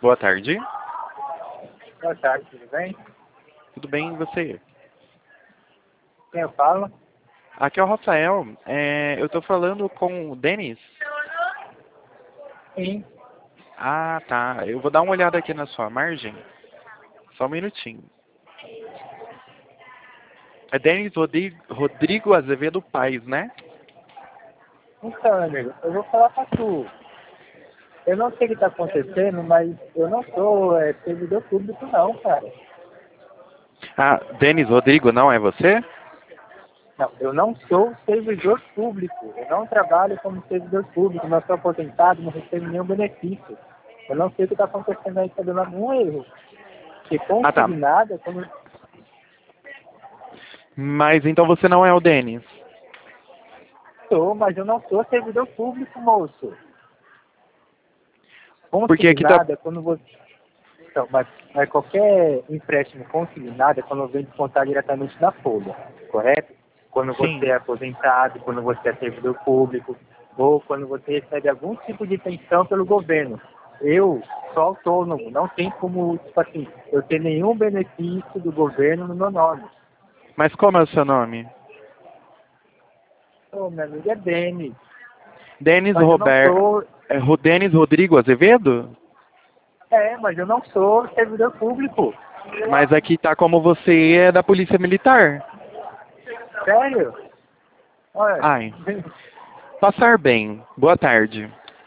Boa tarde. Boa tarde, tudo bem? Tudo bem e você? Quem eu falo? Aqui é o Rafael. Eu tô falando com o Denis. Sim. Ah, tá. Eu vou dar uma olhada aqui na sua margem. Só um minutinho. É Denis Rodrigo Azevedo Paes, né? Então, amigo, eu vou falar pra tu. Eu não sei o que tá acontecendo, mas eu não sou servidor público não, cara. Ah, Denis Rodrigo, não é você? Não, eu não sou servidor público. Eu não trabalho como servidor público, não sou aposentado, não recebo nenhum benefício. Eu não sei o que tá acontecendo aí, tá dando algum erro. Porque Ah, tá. consignada, como Mas então você não é o Denis. eu sou, mas eu não sou servidor público, moço. Porque aqui tá... Consignada, quando você Então, mas qualquer empréstimo consignado é quando vem descontar diretamente da folha, correto? Quando você Sim. é aposentado, quando você é servidor público, ou quando você recebe algum tipo de pensão pelo governo. Eu sou autônomo, não tem como, tipo assim, eu ter nenhum benefício do governo no meu nome. Mas como é o seu nome? Ô, meu amigo é Denis, Denis mas eu não Robert... sou, Denis Rodrigo Azevedo? mas eu não sou servidor público. Mas aqui tá como você é da Polícia Militar. Sério? Olha, Ai, passar bem. Boa tarde.